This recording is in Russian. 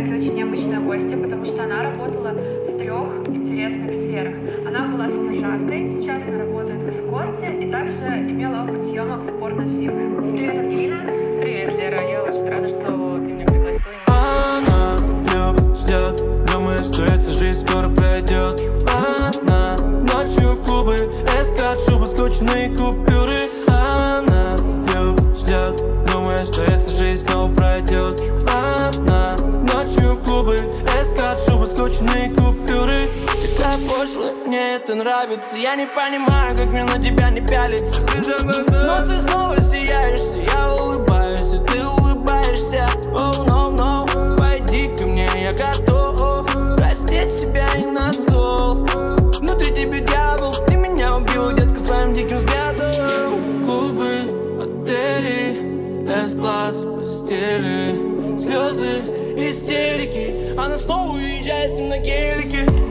подкасте очень необычная гостья, потому что она работала в 3 интересных сферах. Она была содержанкой, сейчас она работает в эскорте и также имела опыт съемок в порнофильме. Привет, Ангелина. Привет, Лера. Я очень рада, что ты меня пригласила. Она любит, ждет, думает, что эта жизнь скоро пройдет. Она ночью в клубы искать шубы, скучные купюры. Она любит, ждет, думает, что эта жизнь снова пройдет. Она ночью в клубы искать шубы, скучные купюры. Ты так пошлая, мне это нравится. Я не понимаю, как мне на тебя не пялиться. Но ты снова сияешься, я улыбаюсь, и ты улыбаешься. Oh, no, no, пойди ко мне, я готов простить себя и на стол. Внутри тебя дьявол, ты меня убил, детка, своим диким взглядом. Клубы, отели, S-класс, постели, слезы, истерики. Она снова уезжает с ним на гелике.